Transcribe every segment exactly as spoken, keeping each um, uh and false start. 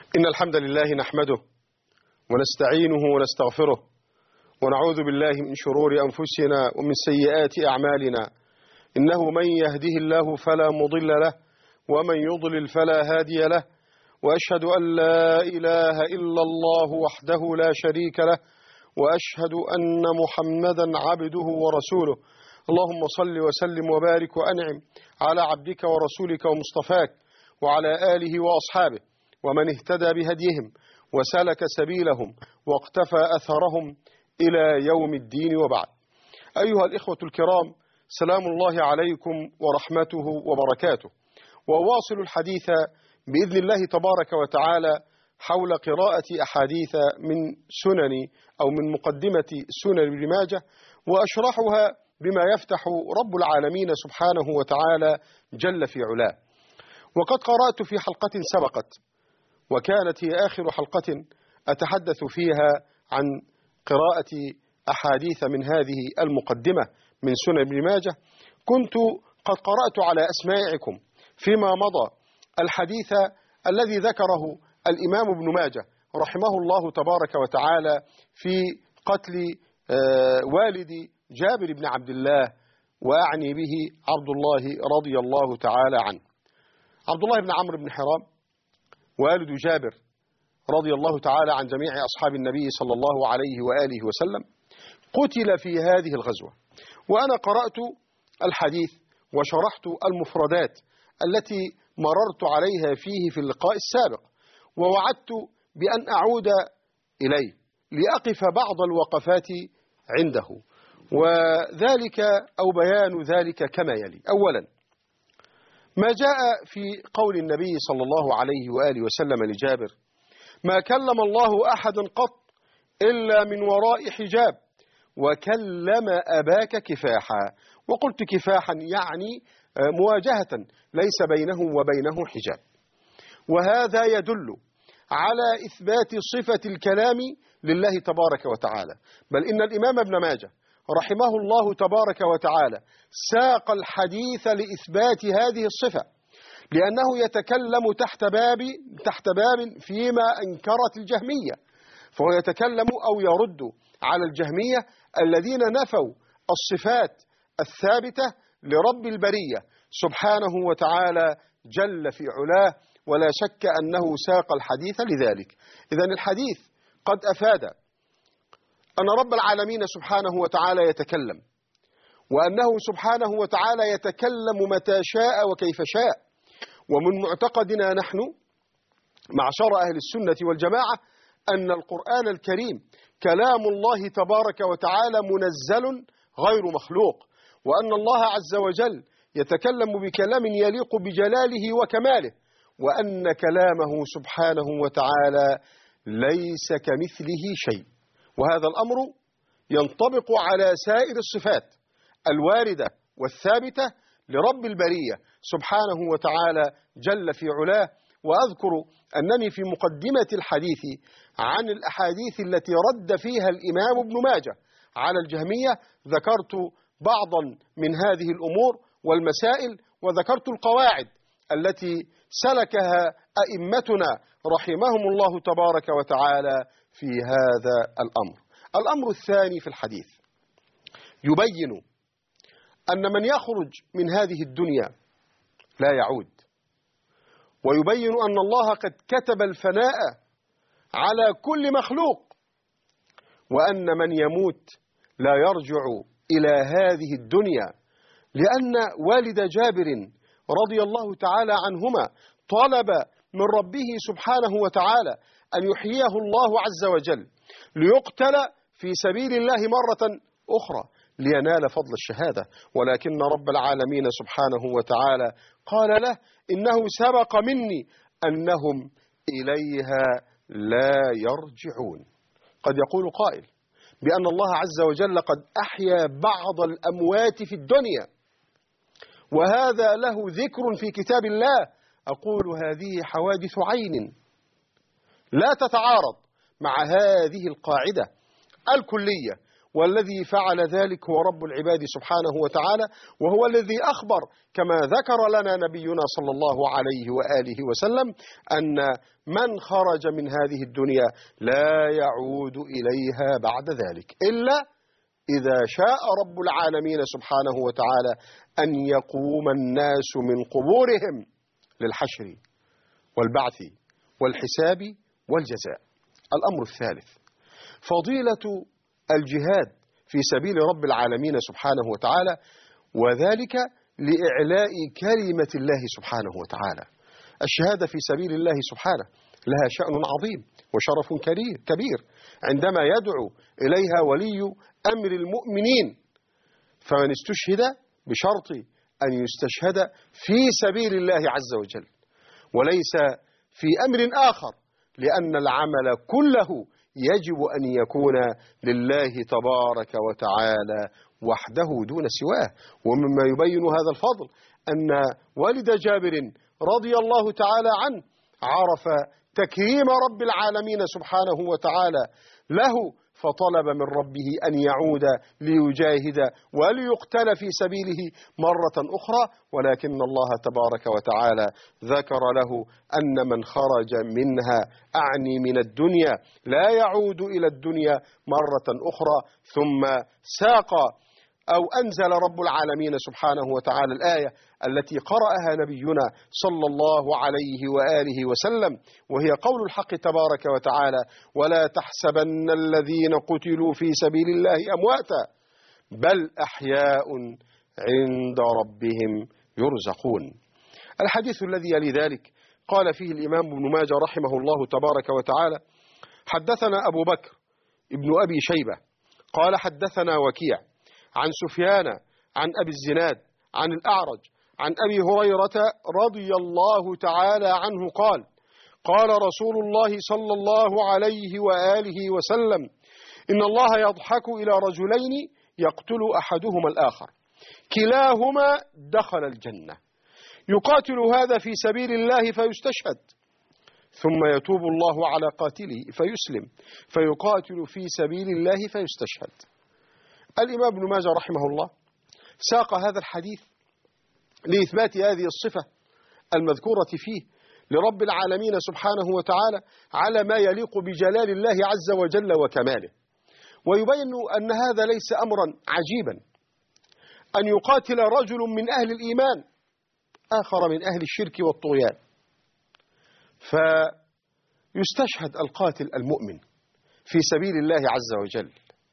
إن الحمد لله نحمده ونستعينه ونستغفره ونعوذ بالله من شرور أنفسنا ومن سيئات أعمالنا. إنه من يهده الله فلا مضل له ومن يضلل فلا هادي له، وأشهد أن لا إله إلا الله وحده لا شريك له، وأشهد أن محمدا عبده ورسوله. اللهم صل وسلم وبارك وأنعم على عبدك ورسولك ومصطفاك وعلى آله وأصحابه ومن اهتدى بهديهم وسلك سبيلهم واقتفى أثرهم إلى يوم الدين، وبعد. أيها الإخوة الكرام، سلام الله عليكم ورحمته وبركاته، وأواصل الحديث بإذن الله تبارك وتعالى حول قراءة أحاديث من سنن أو من مقدمة سنن ابن ماجه، وأشرحها بما يفتح رب العالمين سبحانه وتعالى جل في علاه. وقد قرأت في حلقة سبقت، وكانت هي آخر حلقة أتحدث فيها عن قراءة أحاديث من هذه المقدمة من سنن ابن ماجه، كنت قد قرأت على أسماعكم فيما مضى الحديث الذي ذكره الإمام ابن ماجه رحمه الله تبارك وتعالى في قتل والد جابر بن عبد الله، وأعني به عبد الله رضي الله تعالى عنه. عبد الله بن عمرو بن حرام والد جابر رضي الله تعالى عن جميع أصحاب النبي صلى الله عليه وآله وسلم قتل في هذه الغزوة. وأنا قرأت الحديث وشرحت المفردات التي مررت عليها فيه في اللقاء السابق، ووعدت بأن أعود إليه لأقف بعض الوقفات عنده، وذلك أو بيان ذلك كما يلي. أولا، ما جاء في قول النبي صلى الله عليه وآله وسلم لجابر: ما كلم الله أحدا قط إلا من وراء حجاب، وكلم أباك كفاحا. وقلت كفاحا يعني مواجهة ليس بينه وبينه حجاب، وهذا يدل على إثبات صفة الكلام لله تبارك وتعالى. بل إن الإمام ابن ماجه رحمه الله تبارك وتعالى ساق الحديث لإثبات هذه الصفة، لأنه يتكلم تحت باب تحت باب فيما أنكرت الجهمية، فهو يتكلم أو يرد على الجهمية الذين نفوا الصفات الثابتة لرب البرية سبحانه وتعالى جل في علاه، ولا شك أنه ساق الحديث لذلك. إذن الحديث قد أفاد أن رب العالمين سبحانه وتعالى يتكلم، وأنه سبحانه وتعالى يتكلم متى شاء وكيف شاء. ومن معتقدنا نحن معشر أهل السنة والجماعة أن القرآن الكريم كلام الله تبارك وتعالى منزل غير مخلوق، وأن الله عز وجل يتكلم بكلام يليق بجلاله وكماله، وأن كلامه سبحانه وتعالى ليس كمثله شيء. وهذا الأمر ينطبق على سائر الصفات الواردة والثابتة لرب البرية سبحانه وتعالى جل في علاه. وأذكر أنني في مقدمة الحديث عن الأحاديث التي رد فيها الإمام ابن ماجه على الجهمية ذكرت بعضا من هذه الأمور والمسائل، وذكرت القواعد التي سلكها أئمتنا رحمهم الله تبارك وتعالى في هذا الأمر. الأمر الثاني في الحديث يبين أن من يخرج من هذه الدنيا لا يعود، ويبين أن الله قد كتب الفناء على كل مخلوق، وأن من يموت لا يرجع إلى هذه الدنيا، لأن والد جابر رضي الله تعالى عنهما طلب من ربه سبحانه وتعالى أن يحييه الله عز وجل ليقتل في سبيل الله مرة أخرى لينال فضل الشهادة، ولكن رب العالمين سبحانه وتعالى قال له: إنه سبق مني أنهم إليها لا يرجعون. قد يقول قائل بأن الله عز وجل قد أحيا بعض الأموات في الدنيا، وهذا له ذكر في كتاب الله. أقول هذه حوادث عين لا تتعارض مع هذه القاعدة الكلية، والذي فعل ذلك هو رب العباد سبحانه وتعالى، وهو الذي أخبر كما ذكر لنا نبينا صلى الله عليه وآله وسلم أن من خرج من هذه الدنيا لا يعود إليها بعد ذلك إلا إذا شاء رب العالمين سبحانه وتعالى أن يقوم الناس من قبورهم للحشر والبعث والحساب والجزاء. الأمر الثالث فضيلة الجهاد في سبيل رب العالمين سبحانه وتعالى، وذلك لإعلاء كلمة الله سبحانه وتعالى. الشهادة في سبيل الله سبحانه لها شأن عظيم وشرف كبير عندما يدعو إليها ولي أمر المؤمنين، فمن استشهد بشرط أن يستشهد في سبيل الله عز وجل وليس في أمر آخر، لأن العمل كله يجب أن يكون لله تبارك وتعالى وحده دون سواه. ومما يبين هذا الفضل أن والد جابر رضي الله تعالى عنه عرف تكريم رب العالمين سبحانه وتعالى له، فطلب من ربه أن يعود ليجاهد وليقتل في سبيله مرة أخرى، ولكن الله تبارك وتعالى ذكر له أن من خرج منها أعني من الدنيا لا يعود إلى الدنيا مرة أخرى. ثم ساق أو أنزل رب العالمين سبحانه وتعالى الآية التي قرأها نبينا صلى الله عليه وآله وسلم، وهي قول الحق تبارك وتعالى: ولا تحسبن الذين قتلوا في سبيل الله أمواتا بل أحياء عند ربهم يرزقون. الحديث الذي يلي ذلك قال فيه الإمام ابن ماجه رحمه الله تبارك وتعالى: حدثنا أبو بكر ابن أبي شيبة قال حدثنا وكيع عن سفيان عن أبي الزناد عن الأعرج عن أبي هريرة رضي الله تعالى عنه قال: قال رسول الله صلى الله عليه وآله وسلم: إن الله يضحك إلى رجلين يقتل أحدهما الآخر كلاهما دخل الجنة، يقاتل هذا في سبيل الله فيستشهد، ثم يتوب الله على قاتله فيسلم فيقاتل في سبيل الله فيستشهد. الإمام ابن ماجه رحمه الله ساق هذا الحديث لإثبات هذه الصفة المذكورة فيه لرب العالمين سبحانه وتعالى على ما يليق بجلال الله عز وجل وكماله، ويبين أن هذا ليس أمرا عجيبا أن يقاتل رجل من أهل الإيمان آخر من أهل الشرك والطغيان، فيستشهد القاتل المؤمن في سبيل الله عز وجل،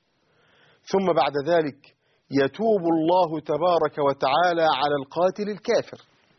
ثم بعد ذلك يتوب الله تبارك وتعالى على القاتل الكافر.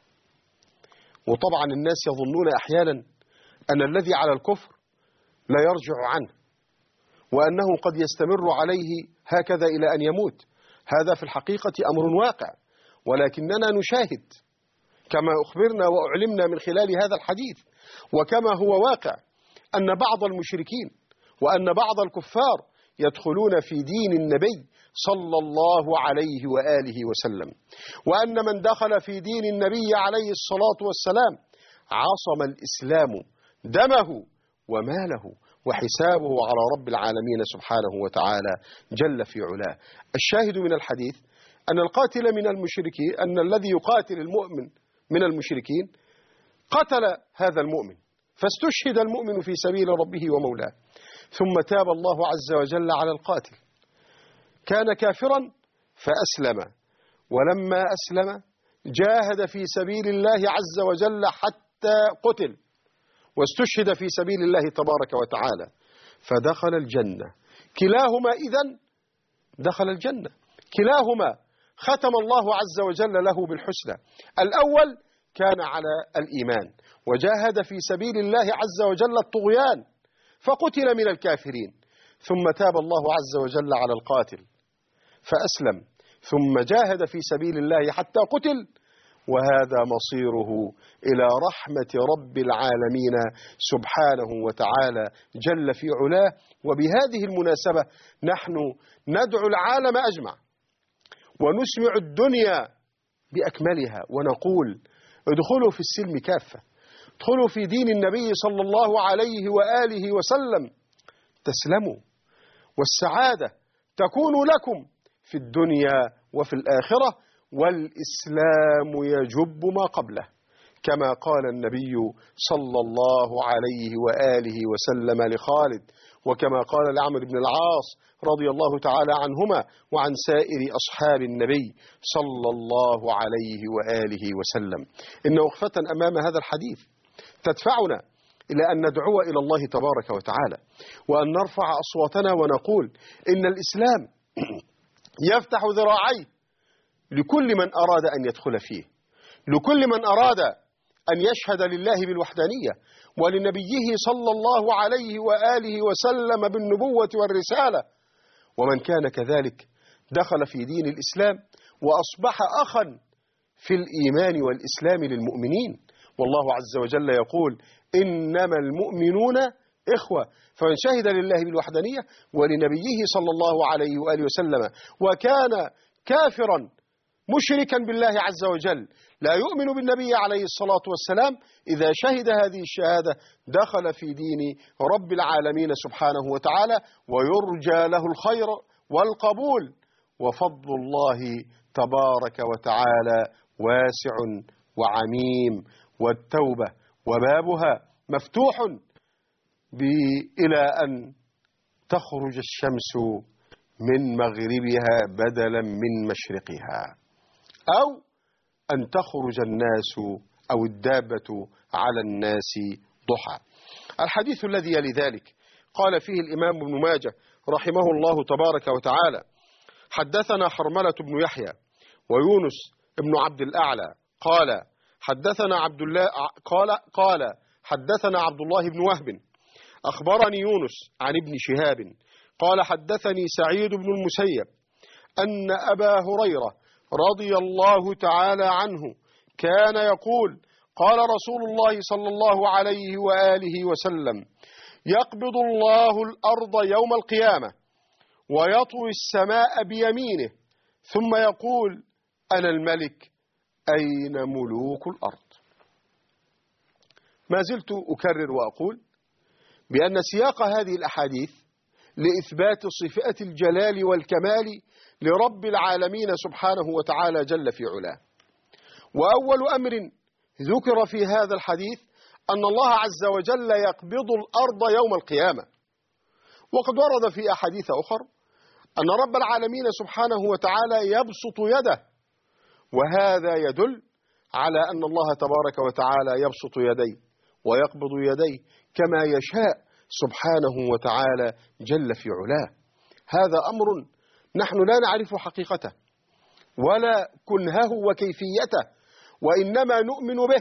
وطبعا الناس يظنون أحيانا أن الذي على الكفر لا يرجع عنه، وأنه قد يستمر عليه هكذا إلى أن يموت. هذا في الحقيقة أمر واقع، ولكننا نشاهد كما أخبرنا وأعلمنا من خلال هذا الحديث وكما هو واقع أن بعض المشركين وأن بعض الكفار يدخلون في دين النبي صلى الله عليه وآله وسلم، وأن من دخل في دين النبي عليه الصلاة والسلام عصم الإسلام دمه وماله وحسابه على رب العالمين سبحانه وتعالى جل في علاه. الشاهد من الحديث أن القاتل من المشركين، أن الذي يقاتل المؤمن من المشركين قتل هذا المؤمن، فاستشهد المؤمن في سبيل ربه ومولاه، ثم تاب الله عز وجل على القاتل. كان كافرا فأسلم، ولما أسلم جاهد في سبيل الله عز وجل حتى قتل واستشهد في سبيل الله تبارك وتعالى فدخل الجنة. كلاهما إذن دخل الجنة، كلاهما ختم الله عز وجل له بالحسنى. الأول كان على الإيمان وجاهد في سبيل الله عز وجل الطغيان فقتل من الكافرين، ثم تاب الله عز وجل على القاتل فأسلم، ثم جاهد في سبيل الله حتى قتل، وهذا مصيره إلى رحمة رب العالمين سبحانه وتعالى جل في علاه. وبهذه المناسبة نحن ندعو العالم أجمع ونسمع الدنيا بأكملها ونقول: ادخلوا في السلم كافة، ادخلوا في دين النبي صلى الله عليه وآله وسلم تسلموا، والسعادة تكون لكم في الدنيا وفي الآخرة، والإسلام يجب ما قبله، كما قال النبي صلى الله عليه وآله وسلم لخالد، وكما قال لعمرو بن العاص رضي الله تعالى عنهما وعن سائر أصحاب النبي صلى الله عليه وآله وسلم. إن وقفة أمام هذا الحديث تدفعنا إلى أن ندعو إلى الله تبارك وتعالى، وأن نرفع أصواتنا ونقول إن الإسلام يفتح ذراعيه لكل من أراد أن يدخل فيه، لكل من أراد أن يشهد لله بالوحدانية ولنبيه صلى الله عليه وآله وسلم بالنبوة والرسالة، ومن كان كذلك دخل في دين الإسلام وأصبح أخا في الإيمان والإسلام للمؤمنين. والله عز وجل يقول إنما المؤمنون إخوة، فمن شهد لله بالوحدانية ولنبيه صلى الله عليه وآله وسلم وكان كافرا مشركا بالله عز وجل لا يؤمن بالنبي عليه الصلاة والسلام، إذا شهد هذه الشهادة دخل في دين رب العالمين سبحانه وتعالى، ويرجى له الخير والقبول، وفضل الله تبارك وتعالى واسع وعميم، والتوبة وبابها مفتوح إلى أن تخرج الشمس من مغربها بدلا من مشرقها، أو أن تخرج الناس أو الدابة على الناس ضحى. الحديث الذي يلي ذلك قال فيه الإمام ابن ماجه رحمه الله تبارك وتعالى: حدثنا حرملة بن يحيى ويونس بن عبد الأعلى قال حدثنا عبد الله قال قال حدثنا عبد الله بن وهب أخبرني يونس عن ابن شهاب قال حدثني سعيد بن المسيب أن أبا هريرة رضي الله تعالى عنه كان يقول: قال رسول الله صلى الله عليه وآله وسلم: يقبض الله الأرض يوم القيامة ويطوي السماء بيمينه ثم يقول: أنا الملك أين ملوك الأرض. ما زلت أكرر وأقول بأن سياق هذه الأحاديث لإثبات صفات الجلال والكمال لرب العالمين سبحانه وتعالى جل في علاه. وأول أمر ذكر في هذا الحديث أن الله عز وجل يقبض الأرض يوم القيامة، وقد ورد في أحاديث أخر أن رب العالمين سبحانه وتعالى يبسط يده، وهذا يدل على أن الله تبارك وتعالى يبسط يديه ويقبض يديه كما يشاء سبحانه وتعالى جل في علاه. هذا أمر نحن لا نعرف حقيقته ولا كنهه وكيفيته، وإنما نؤمن به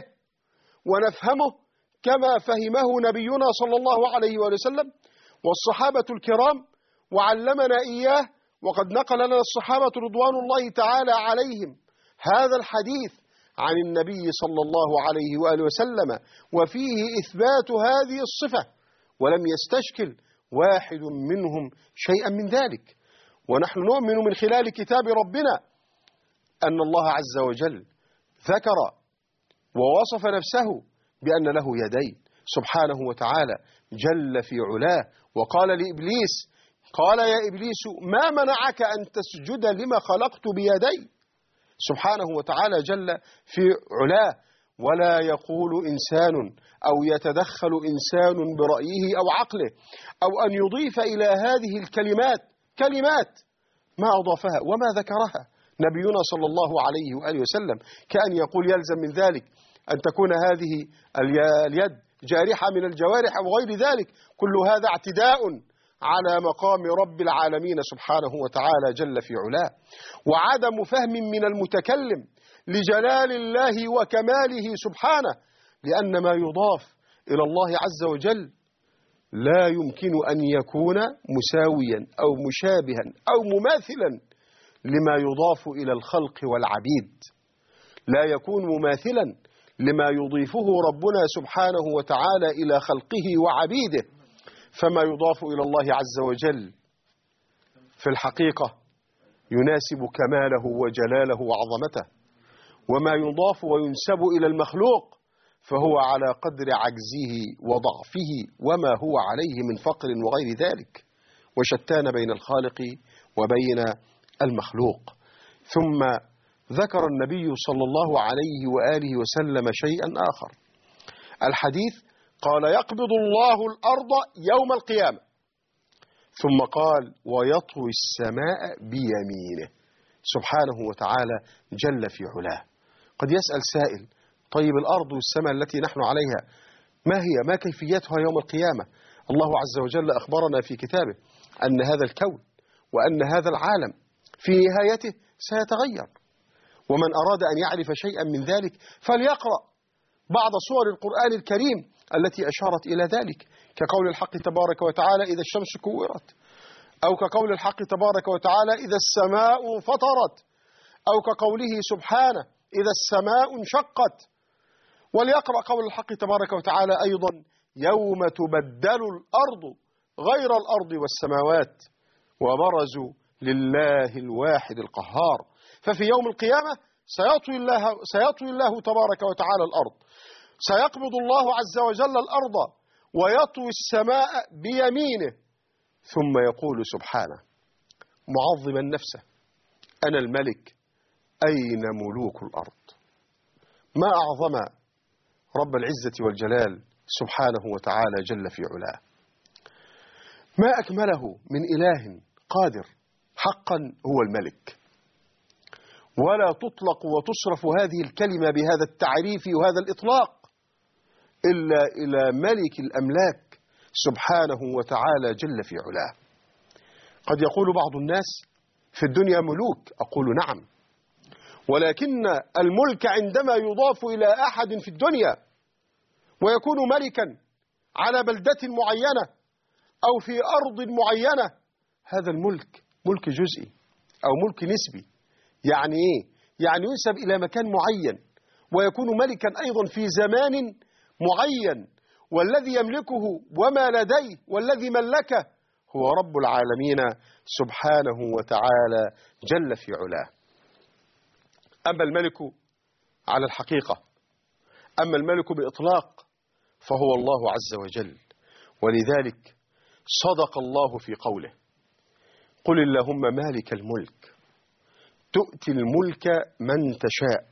ونفهمه كما فهمه نبينا صلى الله عليه وسلم والصحابة الكرام وعلمنا إياه. وقد نقل لنا الصحابة رضوان الله تعالى عليهم هذا الحديث عن النبي صلى الله عليه وآله وسلم، وفيه إثبات هذه الصفة، ولم يستشكل واحد منهم شيئا من ذلك. ونحن نؤمن من خلال كتاب ربنا أن الله عز وجل ذكر ووصف نفسه بأن له يدين سبحانه وتعالى جل في علاه، وقال لإبليس: قال يا إبليس ما منعك أن تسجد لما خلقت بيدي، سبحانه وتعالى جل في علاه. ولا يقول إنسان أو يتدخل إنسان برأيه أو عقله أو أن يضيف إلى هذه الكلمات كلمات ما أضافها وما ذكرها نبينا صلى الله عليه وآله وسلم، كأن يقول يلزم من ذلك أن تكون هذه اليد جارحة من الجوارح أو غير ذلك. كل هذا اعتداء على مقام رب العالمين سبحانه وتعالى جل في علاه، وعدم فهم من المتكلم لجلال الله وكماله سبحانه، لأن ما يضاف إلى الله عز وجل لا يمكن أن يكون مساويا أو مشابها أو مماثلا لما يضاف إلى الخلق والعبيد، لا يكون مماثلا لما يضيفه ربنا سبحانه وتعالى إلى خلقه وعبيده. فما يضاف إلى الله عز وجل في الحقيقة يناسب كماله وجلاله وعظمته، وما يضاف وينسب إلى المخلوق فهو على قدر عجزه وضعفه وما هو عليه من فقر وغير ذلك. وشتان بين الخالق وبين المخلوق. ثم ذكر النبي صلى الله عليه وآله وسلم شيئا آخر. الحديث قال: يقبض الله الأرض يوم القيامة، ثم قال: ويطوي السماء بيمينه، سبحانه وتعالى جل في علاه. قد يسأل سائل: طيب الأرض والسماء التي نحن عليها ما هي؟ ما كيفيتها يوم القيامة؟ الله عز وجل أخبرنا في كتابه أن هذا الكون وأن هذا العالم في نهايته سيتغير، ومن أراد أن يعرف شيئا من ذلك فليقرأ بعض صور القرآن الكريم التي أشارت إلى ذلك، كقول الحق تبارك وتعالى: إذا الشمس كورت، أو كقول الحق تبارك وتعالى: إذا السماء فطرت، أو كقوله سبحانه: إذا السماء انشقت. وليقرأ قول الحق تبارك وتعالى أيضا: يوم تبدل الأرض غير الأرض والسماوات وبرزوا لله الواحد القهار. ففي يوم القيامة سيطوي الله, سيطوي الله تبارك وتعالى الأرض، سيقبض الله عز وجل الأرض ويطوي السماء بيمينه، ثم يقول سبحانه معظما نفسه: أنا الملك أين ملوك الأرض؟ ما أعظم رب العزة والجلال سبحانه وتعالى جل في علاه، ما أكمله من إله قادر حقا هو الملك. ولا تطلق وتصرف هذه الكلمة بهذا التعريف وهذا الإطلاق إلا إلى ملك الأملاك سبحانه وتعالى جل في علاه. قد يقول بعض الناس: في الدنيا ملوك. أقول نعم، ولكن الملك عندما يضاف إلى أحد في الدنيا ويكون ملكا على بلدة معينة أو في أرض معينة، هذا الملك ملك جزئي أو ملك نسبي. يعني إيه؟ يعني ينسب إلى مكان معين ويكون ملكا أيضا في زمان معين، والذي يملكه وما لديه والذي ملكه هو رب العالمين سبحانه وتعالى جل في علاه. أما الملك على الحقيقة، أما الملك بإطلاق، فهو الله عز وجل. ولذلك صدق الله في قوله: قل اللهم مالك الملك تؤتي الملك من تشاء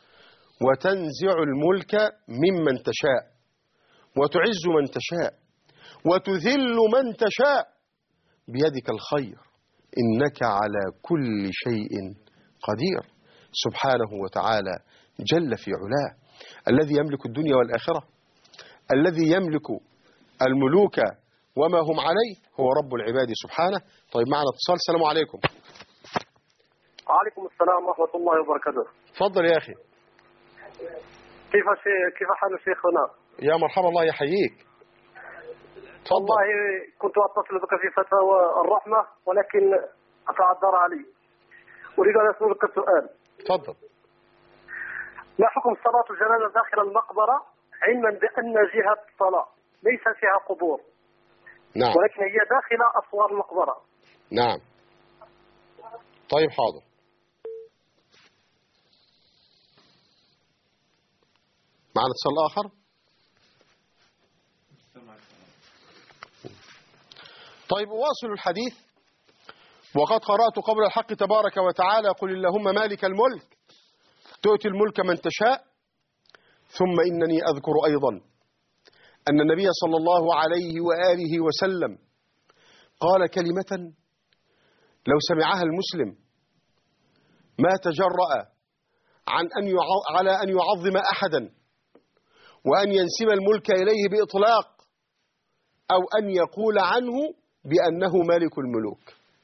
وتنزع الملك ممن تشاء وتعز من تشاء وتذل من تشاء بيدك الخير إنك على كل شيء قدير، سبحانه وتعالى جل في علاه، الذي يملك الدنيا والآخرة، الذي يملك الملوك وما هم عليه، هو رب العباد سبحانه. طيب معنا اتصال. السلام عليكم. وعليكم السلام ورحمة الله وبركاته. تفضل يا أخي. كيف كيف حال شيخنا؟ يا مرحبا، الله يحييك. تفضل. والله كنت أتصل بك في فتاوى الرحمة ولكن أتعذر علي. أريد أن أسألك سؤال. تفضل. ما حكم صلاة الجنازة داخل المقبرة علما بأن جهة الصلاة ليس فيها قبور؟ نعم. ولكن هي داخل أسوار المقبرة. نعم. طيب حاضر. معنا اتصال آخر. طيب أواصل الحديث. وقد قرأت قول الحق تبارك وتعالى: قل اللهم مالك الملك تؤتي الملك من تشاء. ثم إنني أذكر أيضا أن النبي صلى الله عليه وآله وسلم قال كلمة لو سمعها المسلم ما تجرأ عن أن على أن يعظم أحدا وأن ينسب الملك إليه بإطلاق أو أن يقول عنه بأنه مالك الملوك.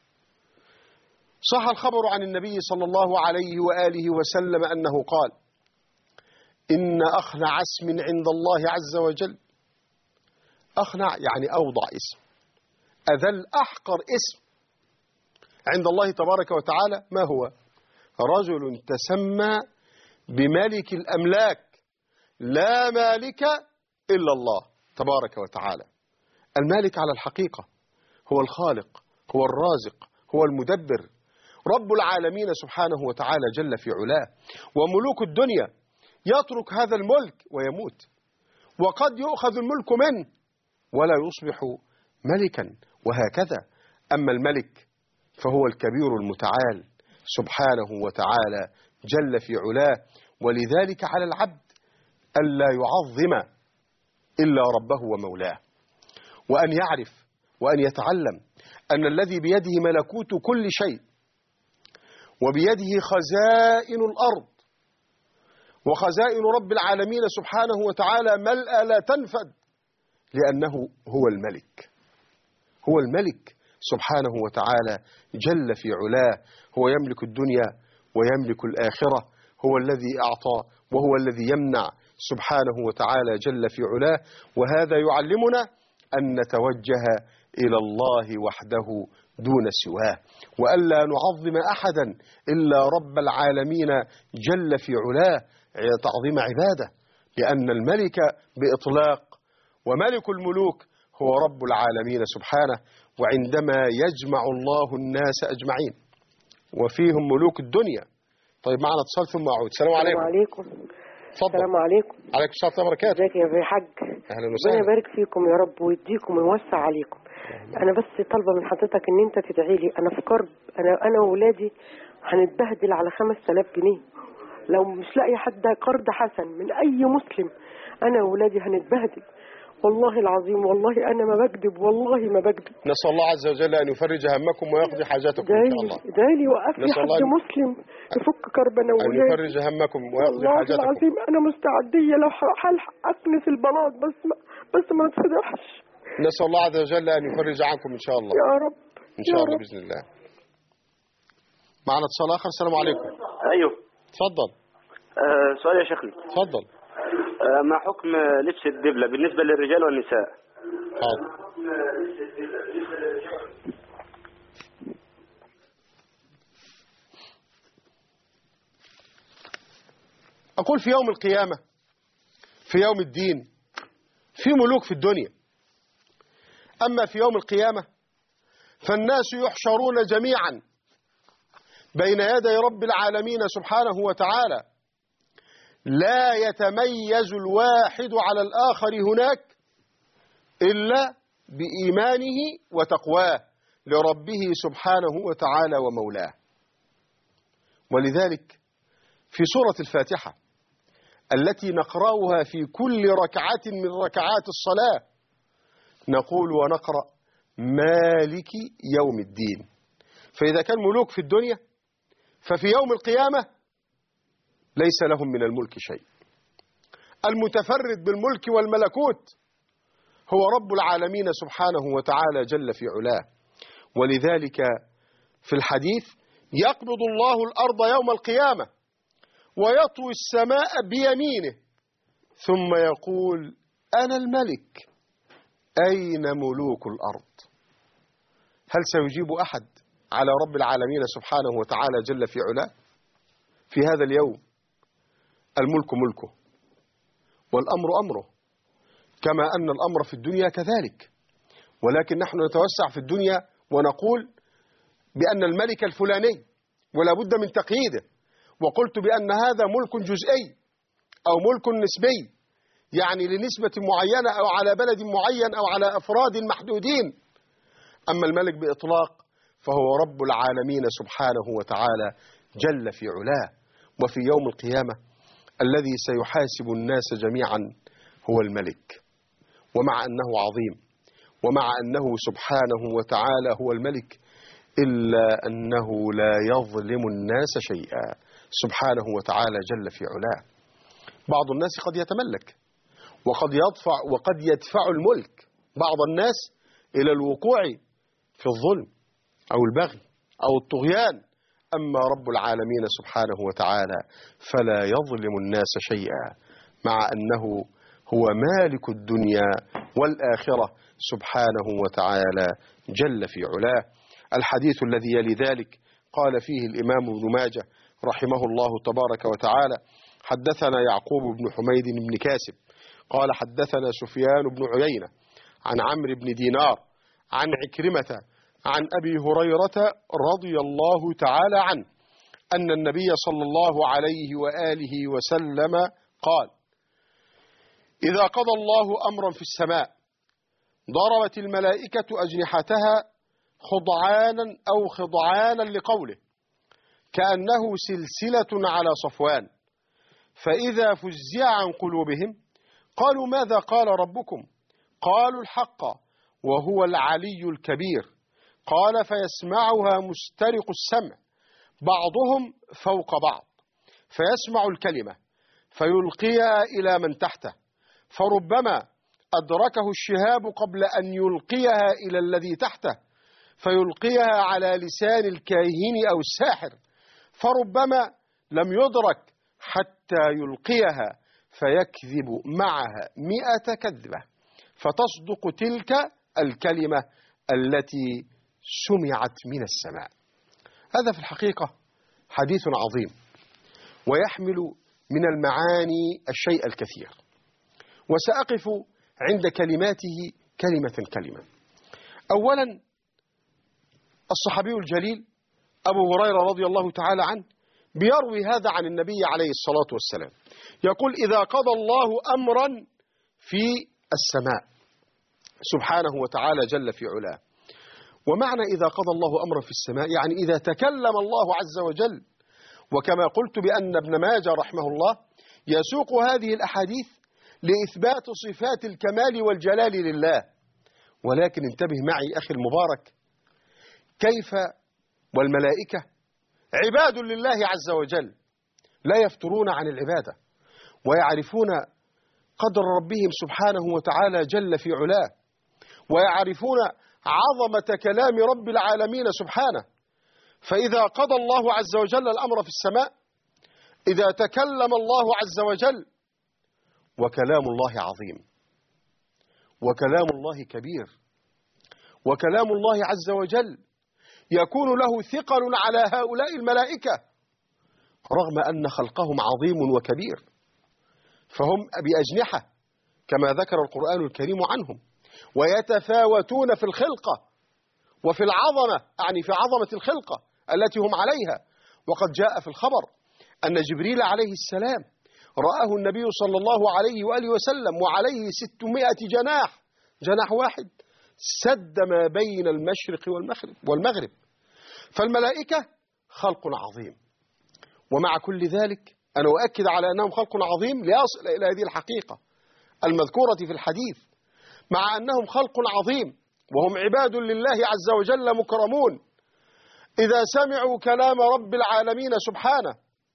صح الخبر عن النبي صلى الله عليه وآله وسلم أنه قال: إن أخنع اسم عند الله عز وجل، أخنع يعني أوضع اسم، أذل أحقر اسم عند الله تبارك وتعالى ما هو؟ رجل تسمى بملك الأملاك، لا مالك إلا الله تبارك وتعالى. المالك على الحقيقة هو الخالق، هو الرازق، هو المدبر، رب العالمين سبحانه وتعالى جل في علاه. وملوك الدنيا يترك هذا الملك ويموت، وقد يؤخذ الملك منه ولا يصبح ملكا، وهكذا. أما الملك فهو الكبير المتعال سبحانه وتعالى جل في علاه. ولذلك على العبد ألا يعظم إلا ربه ومولاه، وأن يعرف وأن يتعلم أن الذي بيده ملكوت كل شيء، وبيده خزائن الأرض، وخزائن رب العالمين سبحانه وتعالى ملأ لا تنفد، لأنه هو الملك، هو الملك سبحانه وتعالى جل في علاه. هو يملك الدنيا ويملك الآخرة، هو الذي أعطى وهو الذي يمنع سبحانه وتعالى جل في علاه. وهذا يعلمنا أن نتوجه إلى الله وحده دون سواه، وألا نعظم أحدا إلا رب العالمين جل في علاه تعظيم عباده، لأن الملك بإطلاق وملك الملوك هو رب العالمين سبحانه. وعندما يجمع الله الناس أجمعين وفيهم ملوك الدنيا. طيب معنا اتصال ثم أعود. السلام عليكم. السلام عليكم. اتفضل. السلام عليكم. عليكم السلام ورحمة الله وبركاته. ازيك يا ابي حاج؟ أهلا وسهلا. ربنا يبارك فيكم يا رب ويديكم ويوسع عليكم. أنا بس طالبة من حضرتك إن أنت تدعي لي، أنا في كرب، أنا أنا وولادي هنتبهدل على خمس آلاف جنيه، لو مش لاقي حد قرض حسن من أي مسلم أنا وولادي هنتبهدل والله العظيم، والله أنا ما بكذب، والله ما بكذب. نسأل الله عز وجل أن يفرج همكم ويقضي حاجاتكم إن شاء الله. ادعي لي وقف لي حد مسلم يفك كربنا وولادي، أن يفرج همكم ويقضي حاجاتكم. والله العظيم أنا مستعدية لو هلحق أكنس البلاط بس ما بس ما تفضحش. نسأل الله عز وجل أن يفرج عنكم إن شاء الله. يا رب إن شاء الله بإذن الله. معنا اتصال آخر. السلام عليكم. أيوه تفضل. أه سؤال يا شيخنا. تفضل. أه ما حكم لبس الدبلة بالنسبة للرجال والنساء؟ حاضر. أقول في يوم القيامة، في يوم الدين، في ملوك في الدنيا. أما في يوم القيامة فالناس يحشرون جميعا بين يدي رب العالمين سبحانه وتعالى، لا يتميز الواحد على الآخر هناك إلا بإيمانه وتقواه لربه سبحانه وتعالى ومولاه. ولذلك في سورة الفاتحة التي نقرأها في كل ركعة من ركعات الصلاة نقول ونقرأ مالك يوم الدين. فإذا كان ملوك في الدنيا ففي يوم القيامة ليس لهم من الملك شيء. المتفرد بالملك والملكوت هو رب العالمين سبحانه وتعالى جل في علاه. ولذلك في الحديث يقبض الله الأرض يوم القيامة ويطوي السماء بيمينه ثم يقول أنا الملك أين ملوك الأرض؟ هل سيجيب أحد على رب العالمين سبحانه وتعالى جل في علاه؟ في هذا اليوم الملك ملكه والأمر أمره، كما أن الأمر في الدنيا كذلك. ولكن نحن نتوسع في الدنيا ونقول بأن الملك الفلاني ولا بد من تقييده، وقلت بأن هذا ملك جزئي أو ملك نسبي، يعني لنسبة معينة أو على بلد معين أو على أفراد محدودين. أما الملك بإطلاق فهو رب العالمين سبحانه وتعالى جل في علاه. وفي يوم القيامة الذي سيحاسب الناس جميعا هو الملك، ومع أنه عظيم ومع أنه سبحانه وتعالى هو الملك إلا أنه لا يظلم الناس شيئا سبحانه وتعالى جل في علاه. بعض الناس قد يتملك وقد يدفع وقد يدفع الملك بعض الناس إلى الوقوع في الظلم أو البغي أو الطغيان. أما رب العالمين سبحانه وتعالى فلا يظلم الناس شيئا، مع أنه هو مالك الدنيا والآخرة سبحانه وتعالى جل في علاه. الحديث الذي يلي ذلك قال فيه الإمام ابن ماجه رحمه الله تبارك وتعالى: حدثنا يعقوب بن حميد بن كاسب قال حدثنا سفيان بن عيينة عن عمرو بن دينار عن عكرمة عن أبي هريرة رضي الله تعالى عنه أن النبي صلى الله عليه وآله وسلم قال: إذا قضى الله أمرا في السماء ضربت الملائكة أجنحتها خضعانا أو خضعانا لقوله، كأنه سلسلة على صفوان، فإذا فزع عن قلوبهم قالوا ماذا قال ربكم؟ قالوا الحق وهو العلي الكبير. قال فيسمعها مسترق السمع بعضهم فوق بعض، فيسمع الكلمة فيلقيها إلى من تحته، فربما أدركه الشهاب قبل أن يلقيها إلى الذي تحته فيلقيها على لسان الكاهن أو الساحر، فربما لم يدرك حتى يلقيها فيكذب معها مئة كذبة فتصدق تلك الكلمة التي سمعت من السماء. هذا في الحقيقة حديث عظيم ويحمل من المعاني الشيء الكثير، وسأقف عند كلماته كلمة كلمة. أولا، الصحابي الجليل أبو هريرة رضي الله تعالى عنه بيروي هذا عن النبي عليه الصلاة والسلام، يقول إذا قضى الله أمرا في السماء سبحانه وتعالى جل في علاه. ومعنى إذا قضى الله أمرا في السماء يعني إذا تكلم الله عز وجل، وكما قلت بأن ابن ماجه رحمه الله يسوق هذه الأحاديث لإثبات صفات الكمال والجلال لله. ولكن انتبه معي أخي المبارك، كيف والملائكة عباد لله عز وجل لا يفترون عن العبادة، ويعرفون قدر ربهم سبحانه وتعالى جل في علاه، ويعرفون عظمة كلام رب العالمين سبحانه. فإذا قضى الله عز وجل الأمر في السماء، إذا تكلم الله عز وجل، وكلام الله عظيم، وكلام الله كبير، وكلام الله عز وجل يكون له ثقل على هؤلاء الملائكة رغم أن خلقهم عظيم وكبير، فهم بأجنحة كما ذكر القرآن الكريم عنهم، ويتفاوتون في الخلقة وفي العظمة، يعني في عظمة الخلقة التي هم عليها. وقد جاء في الخبر أن جبريل عليه السلام رآه النبي صلى الله عليه وآله وسلم وعليه ستمائة جناح، جناح واحد سد ما بين المشرق والمغرب والمغرب. فالملائكة خلق عظيم، ومع كل ذلك أنا أؤكد على أنهم خلق عظيم ليصل إلى هذه الحقيقة المذكورة في الحديث، مع أنهم خلق عظيم وهم عباد لله عز وجل مكرمون، إذا سمعوا كلام رب العالمين سبحانه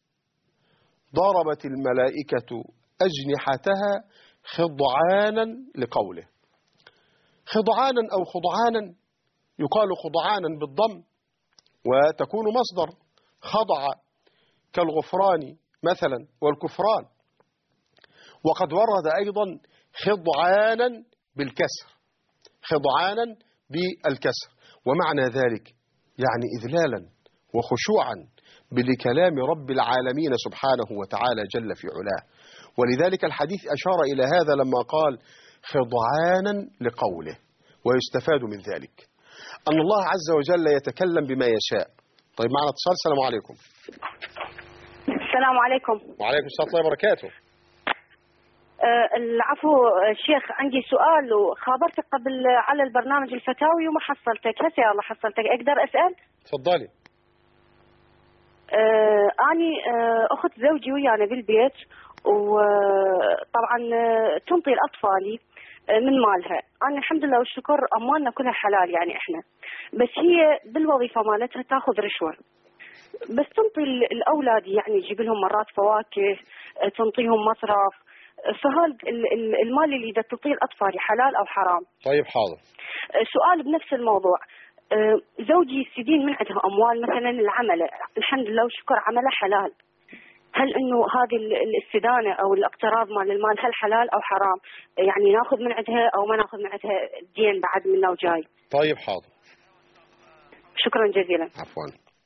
ضربت الملائكة أجنحتها خضعانا لقوله. خضعانا أو خضعانا يقال خضعانا بالضم، وتكون مصدر خضع كالغفران مثلا والكفران. وقد ورد أيضا خضعانا بالكسر، خضعانا بالكسر، ومعنى ذلك يعني إذلالا وخشوعا بكلام رب العالمين سبحانه وتعالى جل في علاه. ولذلك الحديث أشار إلى هذا لما قال خضعانا لقوله. ويستفاد من ذلك أن الله عز وجل يتكلم بما يشاء. طيب معنا اتصال. السلام عليكم. السلام عليكم. وعليكم السلام ورحمة الله وبركاته. أه العفو شيخ، عندي سؤال وخابرتك قبل على البرنامج الفتاوي وما حصلتك، هسه يلا حصلتك، أقدر أسأل؟ تفضلي. أه أني أه أخت زوجي ويانا بالبيت، وطبعا تنطي لأطفالي من مالها. أنا الحمد لله والشكر أموالنا كلها حلال يعني إحنا، بس هي بالوظيفة مالتها تاخذ رشوة، بس تنطي الأولاد يعني تجيب لهم مرات فواكه، تنطيهم مصرف. فهل المال اللي إذا تعطيه الأطفال حلال أو حرام؟ طيب حاضر. سؤال بنفس الموضوع، زوجي يستدين من عندها أموال مثلا العمل، الحمد لله والشكر عمله حلال، هل إنه هذه الاستدانة أو الاقتراض مال المال هل حلال أو حرام؟ يعني ناخذ من عندها أو ما ناخذ من عندها دين بعد منا وجاي؟ طيب حاضر. شكرا جزيلا. عفوا.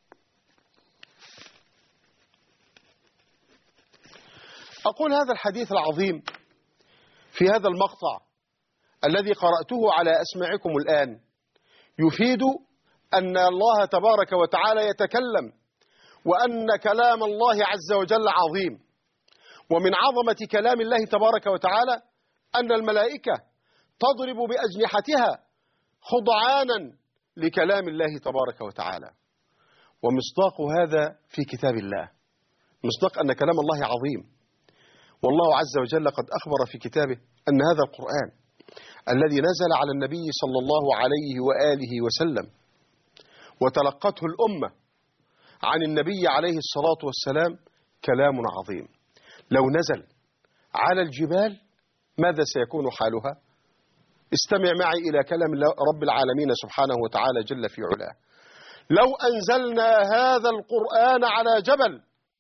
أقول هذا الحديث العظيم في هذا المقطع الذي قرأته على أسماعكم الآن يفيد أن الله تبارك وتعالى يتكلم، وأن كلام الله عز وجل عظيم. ومن عظمة كلام الله تبارك وتعالى أن الملائكة تضرب بأجنحتها خضعانا لكلام الله تبارك وتعالى. ومصداق هذا في كتاب الله، مصداق أن كلام الله عظيم. والله عز وجل قد أخبر في كتابه أن هذا القرآن الذي نزل على النبي صلى الله عليه وآله وسلم وتلقته الأمة عن النبي عليه الصلاة والسلام كلام عظيم. لو نزل على الجبال ماذا سيكون حالها؟ استمع معي إلى كلام رب العالمين سبحانه وتعالى جل في علاه. لو أنزلنا هذا القرآن على جبل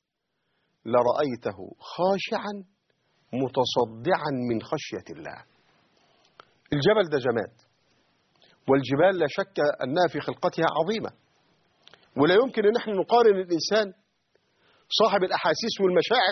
لرأيته خاشعا متصدعا من خشية الله. الجبل ده جماد، والجبال لا شك أنها في خلقتها عظيمة، ولا يمكن أن نحن نقارن الإنسان صاحب الأحاسيس والمشاعر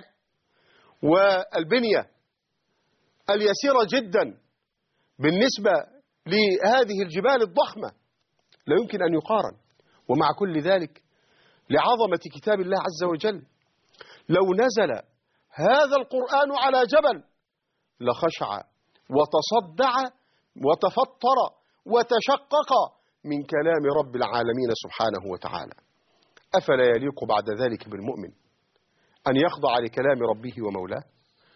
والبنية اليسيرة جدا بالنسبة لهذه الجبال الضخمة، لا يمكن أن يقارن. ومع كل ذلك لعظمة كتاب الله عز وجل لو نزل هذا القرآن على جبل لخشع وتصدع وتفطر وتشقق من كلام رب العالمين سبحانه وتعالى. أفلا يليق بعد ذلك بالمؤمن أن يخضع لكلام ربه ومولاه؟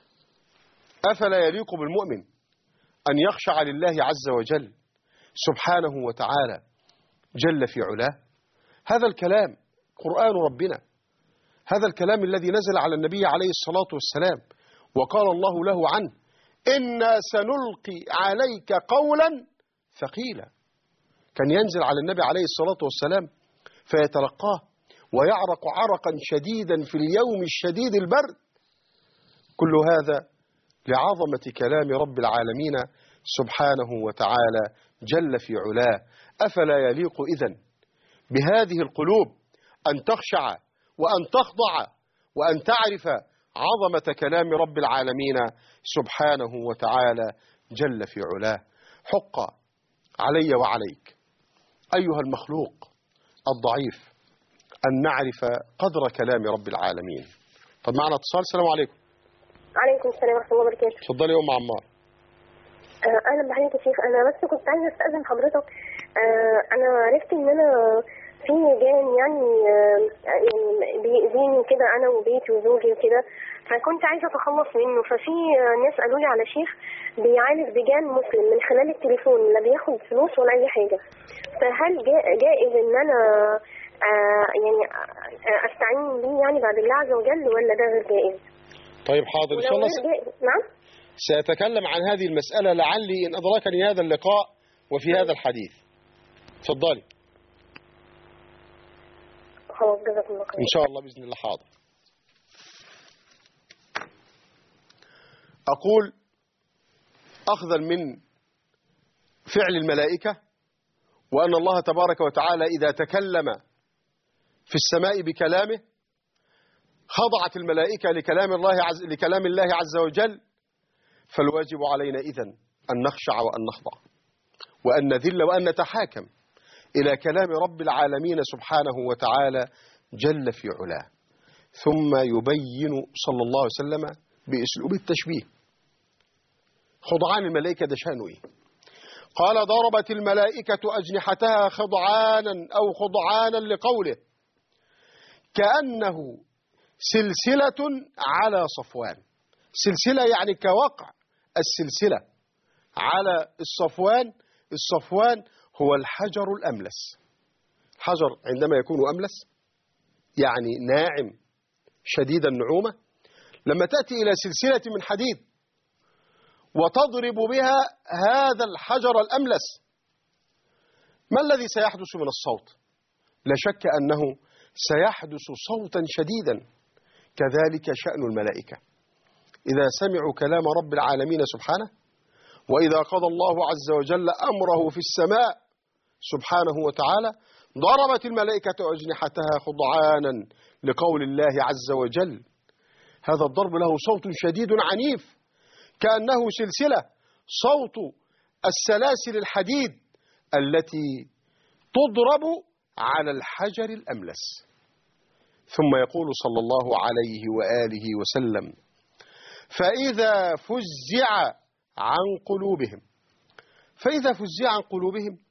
أفلا يليق بالمؤمن أن يخشع لله عز وجل سبحانه وتعالى جل في علاه؟ هذا الكلام قرآن ربنا، هذا الكلام الذي نزل على النبي عليه الصلاة والسلام وقال الله له عنه إنا سنلقي عليك قولا ثقيلا. كان ينزل على النبي عليه الصلاة والسلام فيتلقاه ويعرق عرقا شديدا في اليوم الشديد البرد. كل هذا لعظمة كلام رب العالمين سبحانه وتعالى جل في علاه. أفلا يليق إذن بهذه القلوب أن تخشع وأن تخضع وأن تعرف عظمة كلام رب العالمين سبحانه وتعالى جل في علاه؟ حق علي وعليك أيها المخلوق الضعيف أن نعرف قدر كلام رب العالمين. طب معنا اتصال. السلام عليكم. عليكم السلام ورحمة الله وبركاته. اتفضلي يا أم عمار. آه أهلا بحضرتك يا شيخ. أنا بس كنت عايزة أستأذن حضرتك. آه أنا عرفت إن أنا في جان يعني آه يعني بيأذيني كده أنا وبيتي وزوجي وكده، فكنت عايزة أتخلص منه. ففي ناس قالوا لي على شيخ بيعالج بجان مسلم من خلال التليفون، لا بياخد فلوس ولا أي حاجة. فهل جائز إن أنا آه يعني آه أستعين بيه يعني بعد الله عز وجل، ولا ده غير جائز؟ طيب حاضر إن شاء الله. س... نعم. سأتكلم عن هذه المسألة لعلي إن أدركني هذا اللقاء وفي هذا الحديث. تفضلي. خلاص جزاكم الله خير. إن شاء الله بإذن الله. حاضر. أقول أخذا من فعل الملائكة، وأن الله تبارك وتعالى إذا تكلم في السماء بكلامه خضعت الملائكة لكلام الله عز لكلام الله عز وجل، فالواجب علينا إذن أن نخشع وأن نخضع وأن نذل وأن نتحاكم إلى كلام رب العالمين سبحانه وتعالى جل في علاه. ثم يبين صلى الله عليه وسلم بأسلوب التشبيه خضعان الملائكة ده شأنه إيه؟ قال ضربت الملائكة أجنحتها خضعانا أو خضعانا لقوله كأنه سلسلة على صفوان. سلسلة يعني كوقع السلسلة على الصفوان. الصفوان هو الحجر الأملس. حجر عندما يكون أملس يعني ناعم شديد النعومة، لما تأتي إلى سلسلة من حديد وتضرب بها هذا الحجر الأملس ما الذي سيحدث من الصوت؟ لا شك أنه سيحدث صوتا شديدا. كذلك شأن الملائكة إذا سمعوا كلام رب العالمين سبحانه، وإذا قضى الله عز وجل أمره في السماء سبحانه وتعالى ضربت الملائكة أجنحتها خضعانا لقول الله عز وجل. هذا الضرب له صوت شديد عنيف كأنه سلسلة، صوت السلاسل الحديد التي تضرب على الحجر الأملس. ثم يقول صلى الله عليه وآله وسلم فإذا فزع عن قلوبهم. فإذا فزع عن قلوبهم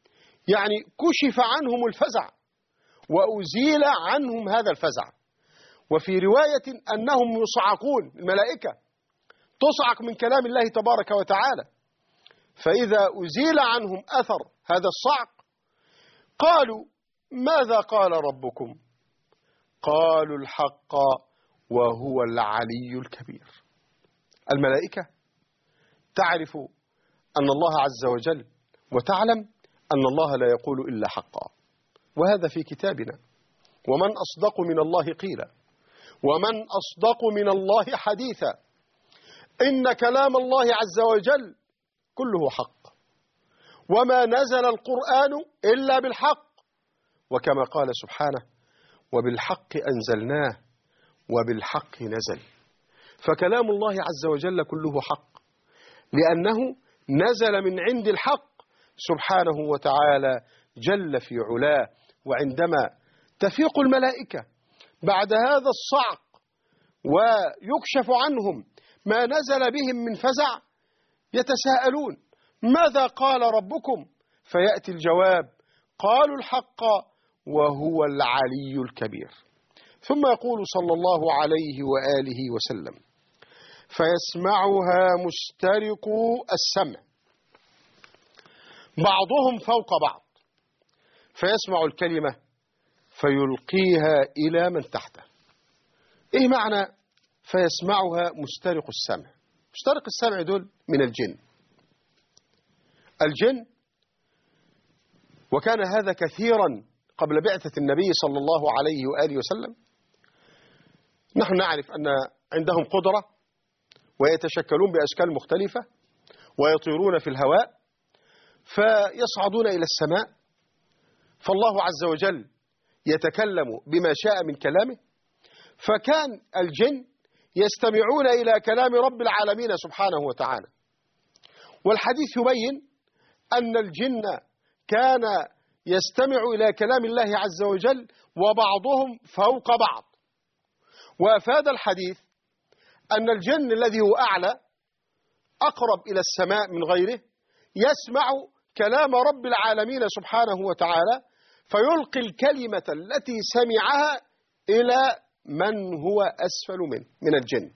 يعني كشف عنهم الفزع وأزيل عنهم هذا الفزع. وفي رواية أنهم يصعقون، الملائكة تصعق من كلام الله تبارك وتعالى، فإذا أزيل عنهم أثر هذا الصعق قالوا ماذا قال ربكم؟ قالوا الحق وهو العلي الكبير. الملائكة تعرف أن الله عز وجل وتعلم أن الله لا يقول إلا حقا، وهذا في كتابنا. ومن أصدق من الله قيلا ومن أصدق من الله حديثا، إن كلام الله عز وجل كله حق، وما نزل القرآن إلا بالحق، وكما قال سبحانه وبالحق أنزلناه وبالحق نزل. فكلام الله عز وجل كله حق لأنه نزل من عند الحق سبحانه وتعالى جل في علاه. وعندما تفيق الملائكة بعد هذا الصعق ويكشف عنهم ما نزل بهم من فزع يتساءلون ماذا قال ربكم؟ فيأتي الجواب قالوا الحق وهو العلي الكبير. ثم يقول صلى الله عليه وآله وسلم فيسمعها مسترق السمع بعضهم فوق بعض، فيسمع الكلمة فيلقيها إلى من تحته. إيه معنى فيسمعها مسترق السمع؟ مسترق السمع دول من الجن. الجن، وكان هذا كثيرا قبل بعثة النبي صلى الله عليه وآله وسلم. نحن نعرف أن عندهم قدرة ويتشكلون بأشكال مختلفة ويطيرون في الهواء فيصعدون إلى السماء، فالله عز وجل يتكلم بما شاء من كلامه، فكان الجن يستمعون إلى كلام رب العالمين سبحانه وتعالى. والحديث يبين أن الجن كان يستمع إلى كلام الله عز وجل وبعضهم فوق بعض. وأفاد الحديث أن الجن الذي هو أعلى أقرب إلى السماء من غيره يسمع كلام رب العالمين سبحانه وتعالى فيلقي الكلمة التي سمعها إلى من هو أسفل منه من الجن.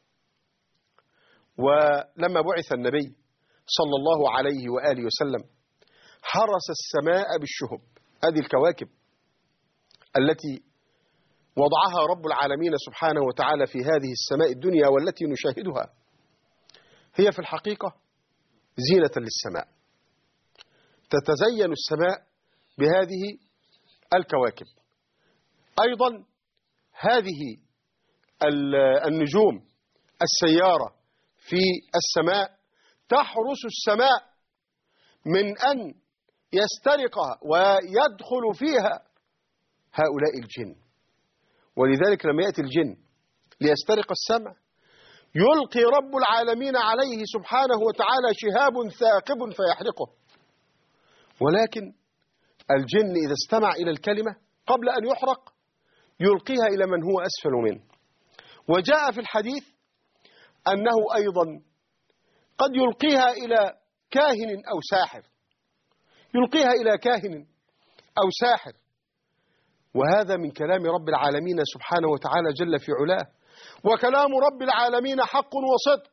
ولما بعث النبي صلى الله عليه وآله وسلم حرس السماء بالشهب، هذه الكواكب التي وضعها رب العالمين سبحانه وتعالى في هذه السماء الدنيا والتي نشاهدها، هي في الحقيقة زينة للسماء. تتزين السماء بهذه الكواكب. أيضا هذه النجوم السيارة في السماء تحرس السماء من أن يسترقها ويدخل فيها هؤلاء الجن. ولذلك لما يأتي الجن ليسترق السمع يلقي رب العالمين عليه سبحانه وتعالى شهاب ثاقب فيحرقه. ولكن الجن إذا استمع إلى الكلمة قبل أن يحرق يلقيها إلى من هو أسفل منه. وجاء في الحديث أنه أيضا قد يلقيها إلى كاهن أو ساحر، يلقيها إلى كاهن أو ساحر، وهذا من كلام رب العالمين سبحانه وتعالى جل في علاه. وكلام رب العالمين حق وصدق.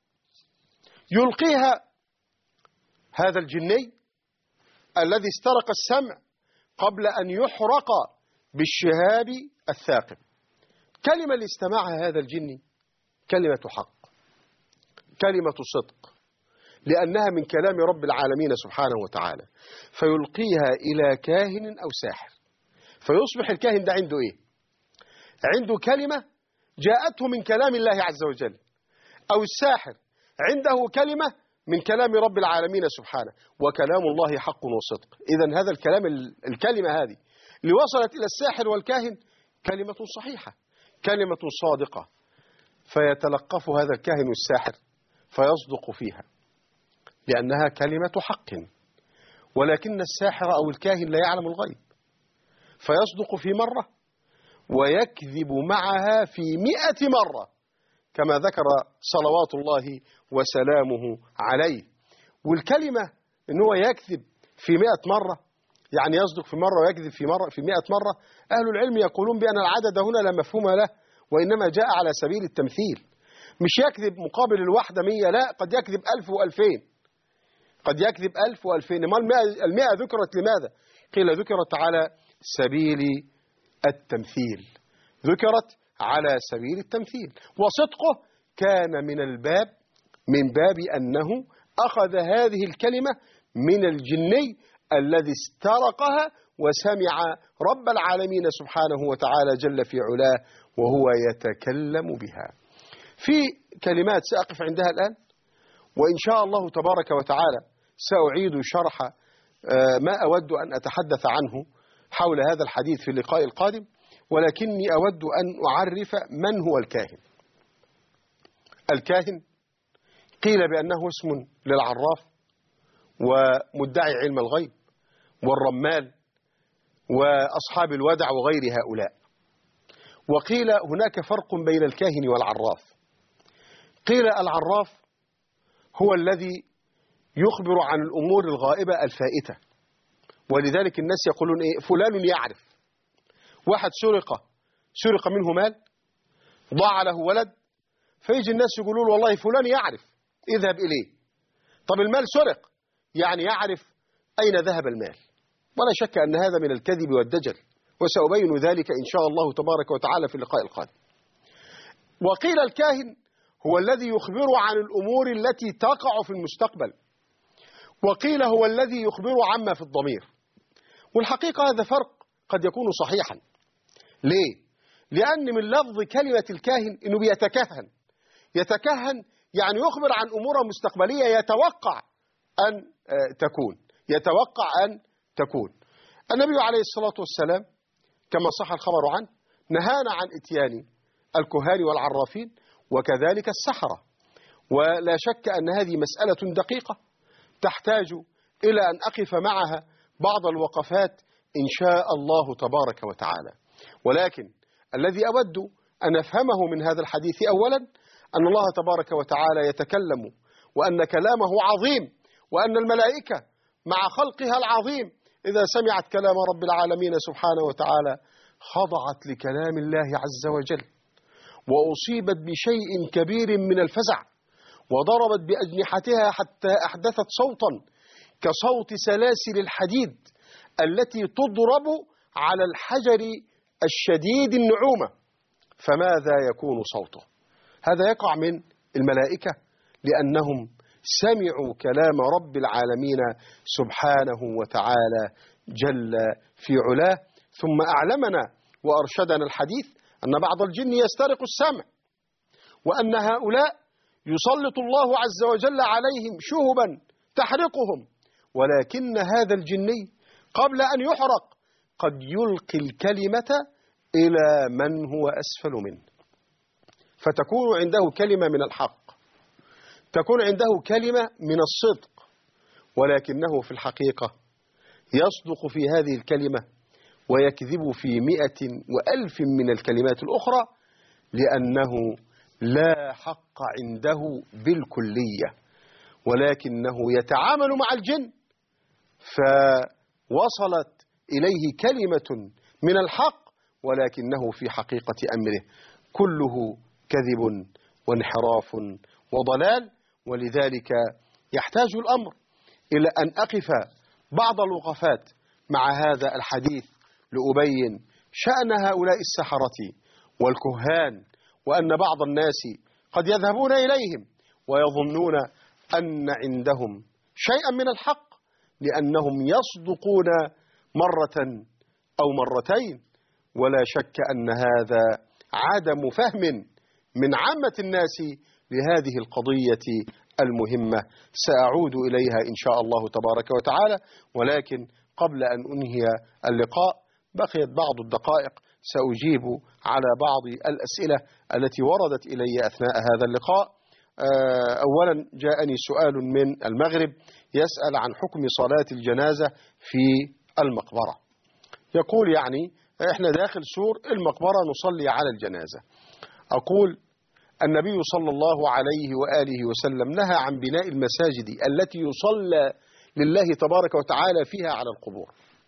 يلقيها هذا الجني الذي استرق السمع قبل أن يحرق بالشهاب الثاقب. كلمة اللي استمعها هذا الجني كلمة حق، كلمة صدق، لأنها من كلام رب العالمين سبحانه وتعالى، فيلقيها إلى كاهن أو ساحر، فيصبح الكاهن ده عنده إيه؟ عنده كلمة جاءته من كلام الله عز وجل، أو الساحر عنده كلمة من كلام رب العالمين سبحانه، وكلام الله حق وصدق. إذن هذا الكلام، الكلمة هذه اللي وصلت إلى الساحر والكاهن كلمة صحيحة، كلمة صادقة، فيتلقف هذا الكاهن والساحر فيصدق فيها لأنها كلمة حق. ولكن الساحر أو الكاهن لا يعلم الغيب، فيصدق في مرة ويكذب معها في مئة مرة كما ذكر صلوات الله وسلامه عليه. والكلمة إن هو يكذب في مئة مرة يعني يصدق في مرة ويكذب في مرة في مئة مرة. أهل العلم يقولون بأن العدد هنا لا مفهوم له، وإنما جاء على سبيل التمثيل. مش يكذب مقابل الواحدة مية، لا، قد يكذب ألف وألفين، قد يكذب ألف وألفين. ما المئة, المئة ذكرت لماذا؟ قيل ذكرت على سبيل التمثيل، ذكرت على سبيل التمثيل. وصدقه كان من الباب من باب أنه أخذ هذه الكلمة من الجني الذي استرقها وسمع رب العالمين سبحانه وتعالى جل في علاه وهو يتكلم بها. في كلمات سأقف عندها الآن، وإن شاء الله تبارك وتعالى سأعيد شرح ما أود أن أتحدث عنه حول هذا الحديث في اللقاء القادم، ولكني أود أن أعرف من هو الكاهن. الكاهن قيل بأنه اسم للعراف ومدعي علم الغيب والرمال وأصحاب الودع وغير هؤلاء. وقيل هناك فرق بين الكاهن والعراف. قيل العراف هو الذي يخبر عن الأمور الغائبة الفائتة، ولذلك الناس يقولون إيه؟ فلان يعرف. واحد سرق سرق منه مال، ضاع له ولد، فيجي الناس يقولون والله فلان يعرف، اذهب إليه. طب المال سرق، يعني يعرف أين ذهب المال. ولا شك أن هذا من الكذب والدجل، وسأبين ذلك إن شاء الله تبارك وتعالى في اللقاء القادم. وقيل الكاهن هو الذي يخبر عن الأمور التي تقع في المستقبل، وقيل هو الذي يخبر عما في الضمير. والحقيقة هذا فرق قد يكون صحيحا. ليه؟ لأن من لفظ كلمة الكاهن إنه بيتكهن. يتكهن يعني يخبر عن أمور مستقبلية يتوقع أن تكون يتوقع أن تكون. النبي عليه الصلاة والسلام كما صح الخبر عنه نهانا عن إتيان الكهان والعرافين وكذلك السحرة. ولا شك أن هذه مسألة دقيقة تحتاج إلى أن أقف معها بعض الوقفات إن شاء الله تبارك وتعالى. ولكن الذي أود أن أفهمه من هذا الحديث أولا أن الله تبارك وتعالى يتكلم، وأن كلامه عظيم، وأن الملائكة مع خلقها العظيم إذا سمعت كلام رب العالمين سبحانه وتعالى خضعت لكلام الله عز وجل، وأصيبت بشيء كبير من الفزع، وضربت بأجنحتها حتى أحدثت صوتا كصوت سلاسل الحديد التي تضرب على الحجر الشديد النعومة. فماذا يكون صوته؟ هذا يقع من الملائكة لأنهم سمعوا كلام رب العالمين سبحانه وتعالى جل في علاه. ثم أعلمنا وأرشدنا الحديث أن بعض الجن يسترق السمع، وأن هؤلاء يسلط الله عز وجل عليهم شهبا تحرقهم، ولكن هذا الجني قبل أن يحرق قد يلقي الكلمة إلى من هو أسفل منه، فتكون عنده كلمة من الحق، تكون عنده كلمة من الصدق، ولكنه في الحقيقة يصدق في هذه الكلمة ويكذب في مئة وألف من الكلمات الأخرى، لأنه لا حق عنده بالكلية، ولكنه يتعامل مع الجن فوصلت إليه كلمة من الحق، ولكنه في حقيقة أمره كله كذب وانحراف وضلال. ولذلك يحتاج الأمر إلى أن أقف بعض الوقفات مع هذا الحديث لأبين شأن هؤلاء السحرة والكهان، وأن بعض الناس قد يذهبون إليهم ويظنون أن عندهم شيئا من الحق لأنهم يصدقون مرة أو مرتين. ولا شك أن هذا عدم فهم من عامة الناس لهذه القضية المهمة، سأعود إليها إن شاء الله تبارك وتعالى. ولكن قبل أن أنهي اللقاء بقيت بعض الدقائق سأجيب على بعض الأسئلة التي وردت إلي أثناء هذا اللقاء. أولا جاءني سؤال من المغرب يسأل عن حكم صلاة الجنازة في المقبرة. يقول يعني إحنا داخل سور المقبرة نصلي على الجنازة. أقول النبي صلى الله عليه وآله وسلم نهى عن بناء المساجد التي يصلى لله تبارك وتعالى فيها على القبور،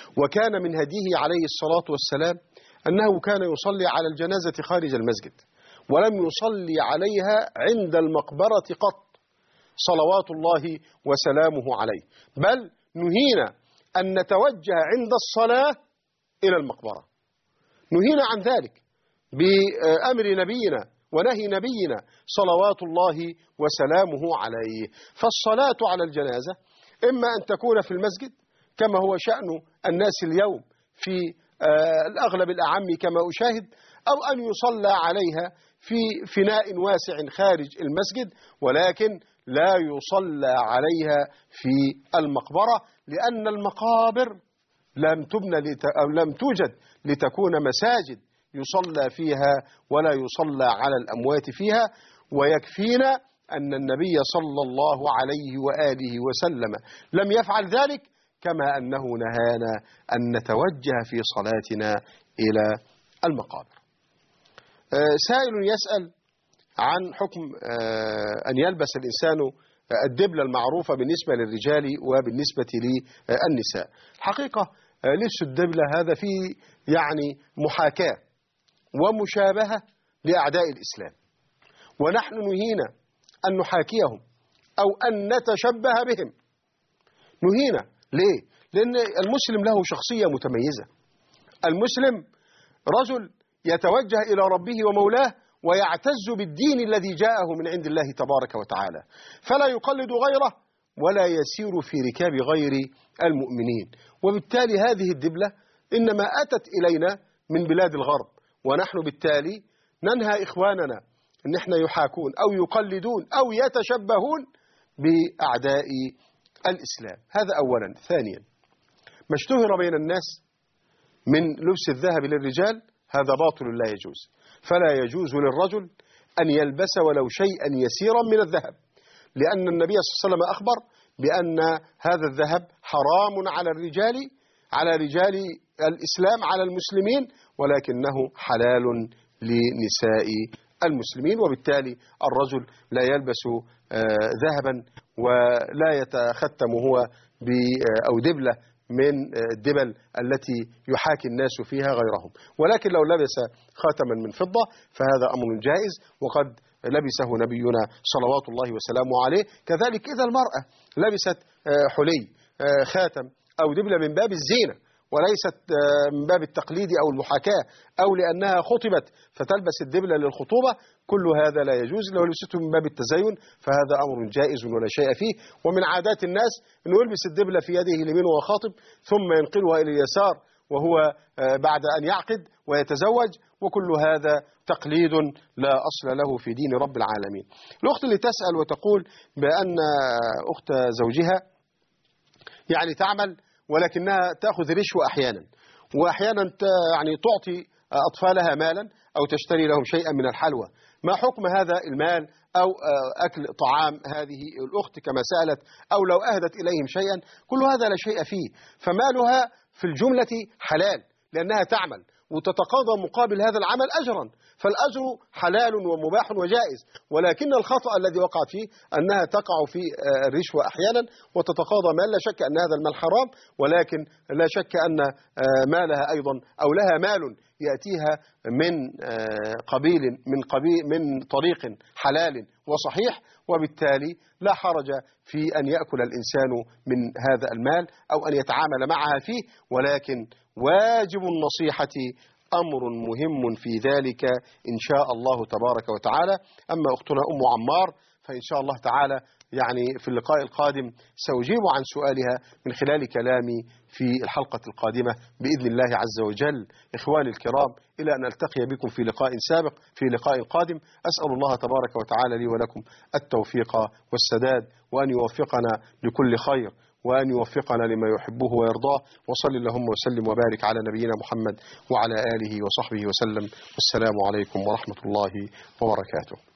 وكان من هديه عليه الصلاة والسلام أنه كان يصلي على الجنازة خارج المسجد، ولم يصلي عليها عند المقبرة قط صلوات الله وسلامه عليه، بل نهينا أن نتوجه عند الصلاة إلى المقبرة، نهينا عن ذلك بأمر نبينا ونهي نبينا صلوات الله وسلامه عليه. فالصلاة على الجنازة إما أن تكون في المسجد كما هو شأن الناس اليوم في الأغلب الأعم كما أشاهد، أو أن يصلى عليها في فناء واسع خارج المسجد، ولكن لا يصلى عليها في المقبرة، لأن المقابر لم تبنى لت... أو لم توجد لتكون مساجد يصلى فيها ولا يصلى على الأموات فيها. ويكفينا أن النبي صلى الله عليه وآله وسلم لم يفعل ذلك، كما أنه نهانا أن نتوجه في صلاتنا إلى المقابر. سائل يسأل عن حكم أن يلبس الإنسان الدبلة المعروفة بالنسبة للرجال وبالنسبة للنساء. حقيقة لبس الدبلة هذا فيه يعني محاكاة ومشابهة لأعداء الإسلام، ونحن نهينا أن نحاكيهم أو أن نتشبه بهم. نهينا ليه؟ لأن المسلم له شخصية متميزة. المسلم رجل يتوجه إلى ربه ومولاه ويعتز بالدين الذي جاءه من عند الله تبارك وتعالى، فلا يقلد غيره ولا يسير في ركاب غير المؤمنين. وبالتالي هذه الدبلة إنما أتت إلينا من بلاد الغرب، ونحن بالتالي ننهى إخواننا أن احنا يحاكون أو يقلدون أو يتشبهون بأعداء الإسلام. هذا أولا. ثانيا، ما اشتهر بين الناس من لبس الذهب للرجال هذا باطل لا يجوز، فلا يجوز للرجل أن يلبس ولو شيئا يسيرا من الذهب، لأن النبي صلى الله عليه وسلم أخبر بأن هذا الذهب حرام على الرجال على رجال الإسلام على المسلمين، ولكنه حلال لنساء المسلمين. وبالتالي الرجل لا يلبس ذهبا ولا يتختم هو أو دبلة من الدبل التي يحاكي الناس فيها غيرهم، ولكن لو لبس خاتما من فضة فهذا أمر جائز، وقد لبسه نبينا صلوات الله وسلامه عليه. كذلك إذا المرأة لبست حلي خاتم أو دبلة من باب الزينة وليست من باب التقليد أو المحاكاة أو لأنها خطبت فتلبس الدبلة للخطوبة، كل هذا لا يجوز. لو لبسته من باب التزين فهذا أمر جائز ولا شيء فيه. ومن عادات الناس أنه يلبس الدبلة في يده اليمين وهو خاطب ثم ينقلها إلى اليسار وهو بعد أن يعقد ويتزوج، وكل هذا تقليد لا أصل له في دين رب العالمين. الأخت اللي تسأل وتقول بأن أخت زوجها يعني تعمل ولكنها تأخذ رشوة أحيانا، وأحيانا يعني تعطي أطفالها مالا أو تشتري لهم شيئا من الحلوى، ما حكم هذا المال أو أكل طعام هذه الأخت كما سألت، أو لو أهدت إليهم شيئا؟ كل هذا لا شيء فيه، فمالها في الجملة حلال لأنها تعمل وتتقاضى مقابل هذا العمل أجرا، فالأجر حلال ومباح وجائز. ولكن الخطأ الذي وقعت فيه أنها تقع في الرشوة أحيانا وتتقاضى مال، لا شك أن هذا المال حرام، ولكن لا شك أن مالها أيضا أو لها مال يأتيها من قبيل من قبيل من طريق حلال وصحيح، وبالتالي لا حرج في أن يأكل الإنسان من هذا المال أو أن يتعامل معها فيه، ولكن واجب النصيحة أمر مهم في ذلك إن شاء الله تبارك وتعالى. أما أختنا أم عمار فإن شاء الله تعالى يعني في اللقاء القادم سأجيب عن سؤالها من خلال كلامي في الحلقة القادمة بإذن الله عز وجل. إخواني الكرام، إلى أن ألتقي بكم في لقاء سابق في لقاء قادم، أسأل الله تبارك وتعالى لي ولكم التوفيق والسداد، وأن يوفقنا لكل خير، وأن يوفقنا لما يحبه ويرضاه. وصل اللهم وسلم وبارك على نبينا محمد وعلى آله وصحبه وسلم. والسلام عليكم ورحمة الله وبركاته.